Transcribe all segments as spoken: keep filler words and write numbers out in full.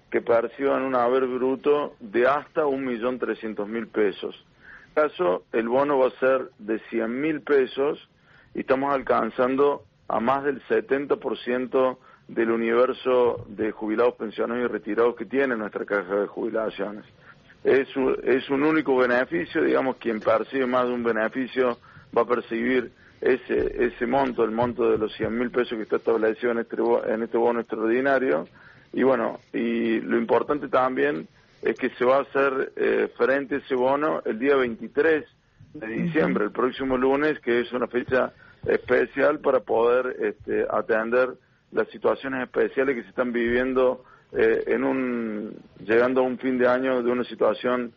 que perciban un haber bruto de hasta un millón trescientos mil pesos. En este caso, el bono va a ser de cien mil pesos y estamos alcanzando a más del setenta por ciento del universo de jubilados, pensionados y retirados que tiene nuestra caja de jubilaciones. Es un, es un único beneficio, digamos, quien percibe más de un beneficio va a percibir ese ese monto, el monto de los cien mil pesos que está establecido en este, en este bono extraordinario. Y bueno, y lo importante también es que se va a hacer eh, frente a ese bono el día veintitrés de diciembre, el próximo lunes, que es una fecha especial para poder este, atender las situaciones especiales que se están viviendo eh, en un llegando a un fin de año de una situación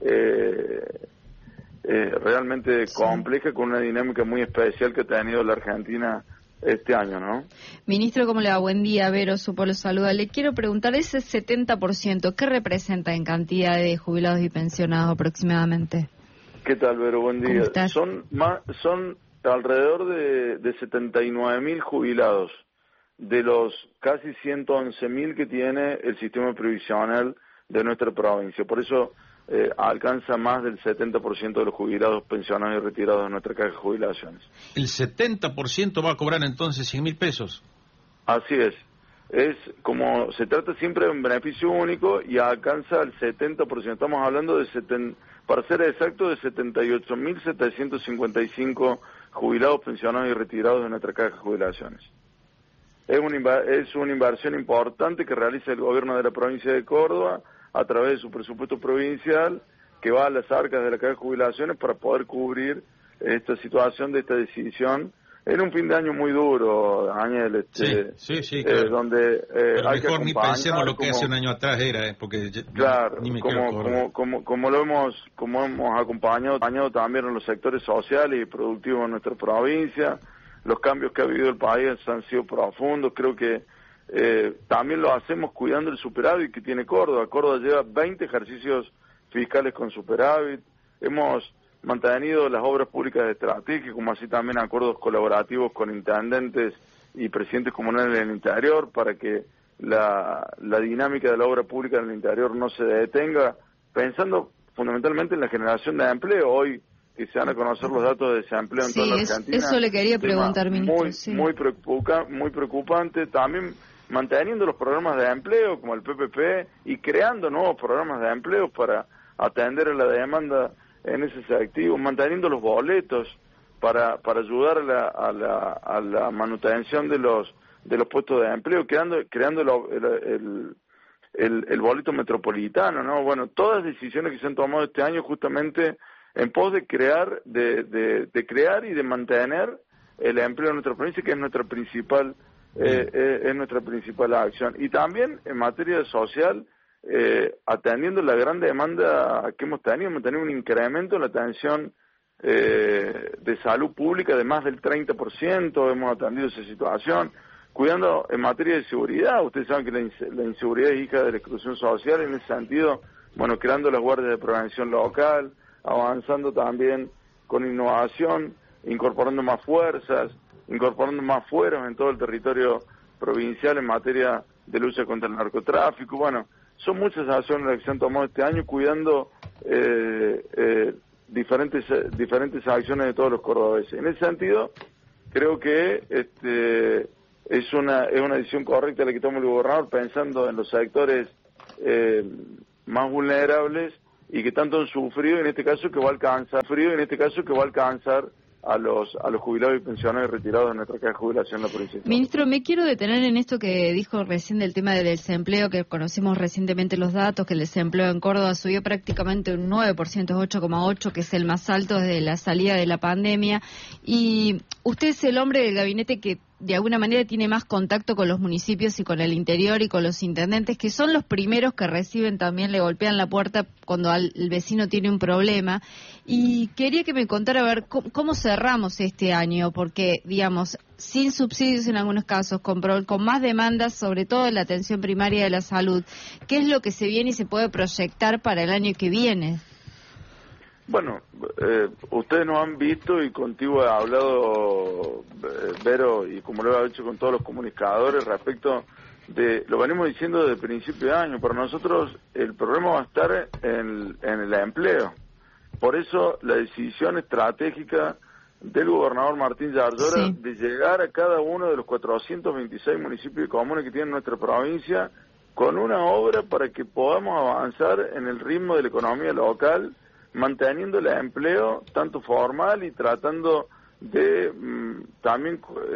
eh, eh, realmente sí. compleja, con una dinámica muy especial que ha tenido la Argentina este año, ¿no? Ministro, ¿cómo le va? Buen día, Vero, supo lo saluda. Le quiero preguntar, ese setenta por ciento, ¿qué representa en cantidad de jubilados y pensionados aproximadamente? ¿Qué tal, Vero? Buen día. Son más, son alrededor de, de setenta y nueve mil jubilados, de los casi ciento once mil que tiene el sistema previsional de nuestra provincia. Por eso eh, alcanza más del setenta por ciento de los jubilados, pensionados y retirados de nuestra caja de jubilaciones. ¿El setenta por ciento va a cobrar entonces cien mil pesos? Así es. Es como se trata siempre de un beneficio único y alcanza el setenta por ciento. Estamos hablando de, seten, para ser exacto, de setenta y ocho mil setecientos cincuenta y cinco jubilados, pensionados y retirados de nuestra caja de jubilaciones. Es una, es una inversión importante que realiza el gobierno de la provincia de Córdoba a través de su presupuesto provincial, que va a las arcas de la caja de jubilaciones para poder cubrir esta situación de esta decisión en un fin de año muy duro, Daniel, este, sí, sí, sí, claro. eh, donde eh, Pero hay mejor que ni pensemos lo que como, hace un año atrás era, eh, porque claro, ni me como, como, como, como lo hemos, como hemos acompañado, acompañado también en los sectores sociales y productivos de nuestra provincia. Los cambios que ha vivido el país han sido profundos. Creo que eh, también lo hacemos cuidando el superávit que tiene Córdoba. Córdoba lleva veinte ejercicios fiscales con superávit. Hemos mantenido las obras públicas de estrategia, como así también acuerdos colaborativos con intendentes y presidentes comunales en el interior, para que la, la dinámica de la obra pública en el interior no se detenga, pensando fundamentalmente en la generación de empleo. Hoy que se van a conocer los datos de desempleo en sí, toda la es, Argentina. Eso le quería preguntar, ministro. Muy, sí. muy, preocupa, muy preocupante. También manteniendo los programas de empleo, como el P P P, y creando nuevos programas de empleo para atender a la demanda en ese sector, manteniendo los boletos para para ayudar a la, a la, a la manutención de los de los puestos de empleo, creando creando lo, el, el, el, el boleto metropolitano, ¿no? Bueno, todas las decisiones que se han tomado este año justamente en pos de crear, de, de, de crear y de mantener el empleo en nuestra provincia, que es nuestra principal, eh, eh, es nuestra principal acción. Y también en materia social, eh, atendiendo la gran demanda que hemos tenido, hemos tenido un incremento en la atención eh, de salud pública de más del treinta por ciento, hemos atendido esa situación, cuidando en materia de seguridad. Ustedes saben que la, ins- la inseguridad es hija de la exclusión social, en ese sentido, bueno, creando las guardias de prevención local, avanzando también con innovación, incorporando más fuerzas, incorporando más fueros en todo el territorio provincial en materia de lucha contra el narcotráfico. Bueno, son muchas acciones las que se han tomado este año, cuidando eh, eh, diferentes diferentes acciones de todos los cordobeses. En ese sentido, creo que este es una es una decisión correcta la que toma el gobernador, pensando en los sectores eh, más vulnerables y que tanto han sufrido, en este caso que va a alcanzar, frío en este caso que va a alcanzar a los a los jubilados y pensionados retirados de nuestra caja de jubilación en la provincia. Ministro, me quiero detener en esto que dijo recién del tema del desempleo, que conocimos recientemente los datos, que el desempleo en Córdoba subió prácticamente un nueve por ciento, ocho coma ocho, que es el más alto desde la salida de la pandemia, y usted es el hombre del gabinete que de alguna manera tiene más contacto con los municipios y con el interior y con los intendentes, que son los primeros que reciben también, le golpean la puerta cuando al, el vecino tiene un problema. Y quería que me contara a ver cómo, cómo cerramos este año, porque, digamos, sin subsidios en algunos casos, con, pro, con más demandas, sobre todo en la atención primaria de la salud. ¿Qué es lo que se viene y se puede proyectar para el año que viene? Bueno, eh, ustedes nos han visto y contigo he hablado, eh, Vero, y como lo he hecho con todos los comunicadores, respecto de, lo venimos diciendo desde el principio de año, para nosotros el problema va a estar en, en el empleo. Por eso la decisión estratégica del gobernador Martín Yarlora sí. de llegar a cada uno de los cuatrocientos veintiséis municipios y comunas que tiene nuestra provincia con una obra para que podamos avanzar en el ritmo de la economía local, manteniendo el empleo tanto formal y tratando de mmm, también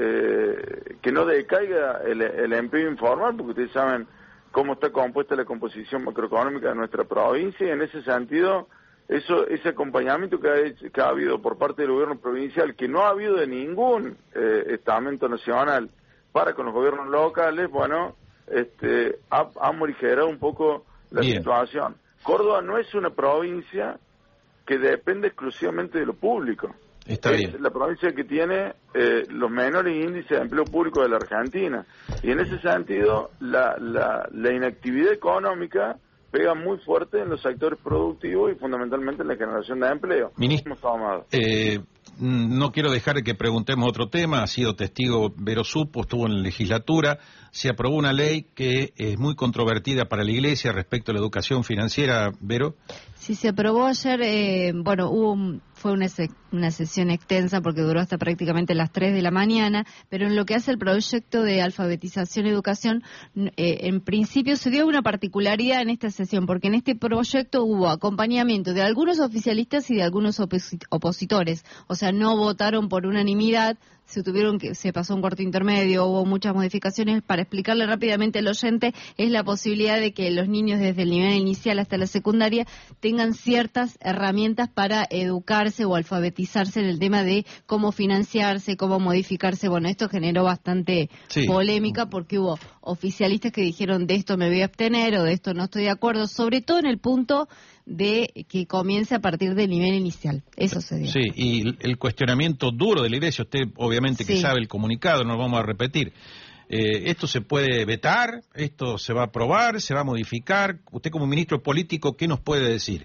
eh, que no decaiga el, el empleo informal, porque ustedes saben cómo está compuesta la composición macroeconómica de nuestra provincia, y en ese sentido, eso ese acompañamiento que ha, hecho, que ha habido por parte del gobierno provincial, que no ha habido de ningún eh, estamento nacional para con los gobiernos locales, bueno, este ha, ha morigerado un poco la Bien. situación. Córdoba no es una provincia que depende exclusivamente de lo público. Está es bien. la provincia que tiene eh, los menores índices de empleo público de la Argentina. Y en ese sentido, la, la, la inactividad económica pega muy fuerte en los sectores productivos y fundamentalmente en la generación de empleo. Ministro, eh, no quiero dejar que preguntemos otro tema. Ha sido testigo Vero Supo, estuvo en la legislatura. Se aprobó una ley que es muy controvertida para la Iglesia respecto a la educación financiera, Vero. Sí, se aprobó ayer, eh, bueno, hubo un, fue una, se, una sesión extensa porque duró hasta prácticamente las tres de la mañana, pero en lo que hace el proyecto de alfabetización y educación, eh, en principio se dio una particularidad en esta sesión, porque en este proyecto hubo acompañamiento de algunos oficialistas y de algunos oposit opositores, o sea, no votaron por unanimidad, se tuvieron que se pasó un corte intermedio, hubo muchas modificaciones. Para explicarle rápidamente al oyente, es la posibilidad de que los niños desde el nivel inicial hasta la secundaria tengan ciertas herramientas para educarse o alfabetizarse en el tema de cómo financiarse, cómo modificarse. Bueno, esto generó bastante sí. polémica porque hubo oficialistas que dijeron de esto me voy a abstener o de esto no estoy de acuerdo, sobre todo en el punto de que comience a partir del nivel inicial. Eso se dio. Sí, y el cuestionamiento duro de la Iglesia, usted obviamente que sí. sabe el comunicado, no lo vamos a repetir. Eh, ¿Esto se puede vetar? ¿Esto se va a aprobar? ¿Se va a modificar? Usted como ministro político, ¿qué nos puede decir?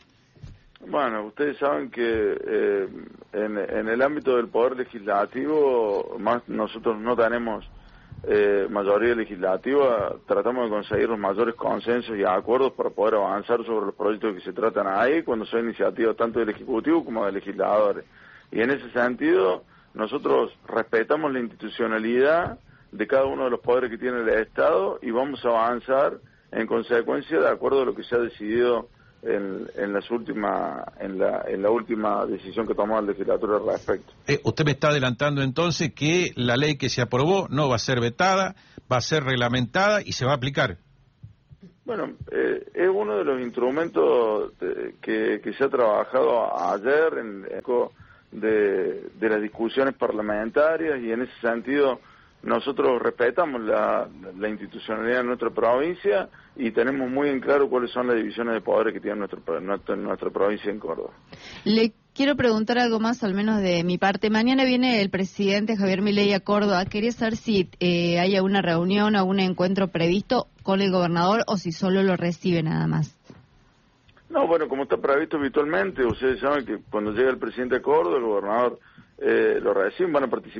Bueno, ustedes saben que eh, en, en el ámbito del Poder Legislativo, más nosotros no tenemos Eh, mayoría legislativa, tratamos de conseguir los mayores consensos y acuerdos para poder avanzar sobre los proyectos que se tratan ahí, cuando son iniciativas tanto del Ejecutivo como de legisladores. Y en ese sentido, nosotros respetamos la institucionalidad de cada uno de los poderes que tiene el Estado y vamos a avanzar en consecuencia de acuerdo a lo que se ha decidido en, en las últimas en la en la última decisión que tomó la legislatura al respecto. Eh, usted me está adelantando entonces que la ley que se aprobó no va a ser vetada, va a ser reglamentada y se va a aplicar. Bueno, eh, es uno de los instrumentos de, que, que se ha trabajado ayer en, en de, de las discusiones parlamentarias y en ese sentido nosotros respetamos la, la institucionalidad de nuestra provincia y tenemos muy en claro cuáles son las divisiones de poderes que tiene nuestra, nuestra, nuestra provincia en Córdoba. Le quiero preguntar algo más, al menos de mi parte. Mañana viene el presidente Javier Milei a Córdoba. Quería saber si eh, hay alguna reunión o algún encuentro previsto con el gobernador o si solo lo recibe nada más. No, bueno, como está previsto habitualmente, ustedes saben que cuando llega el presidente a Córdoba, el gobernador eh, lo recibe, van a participar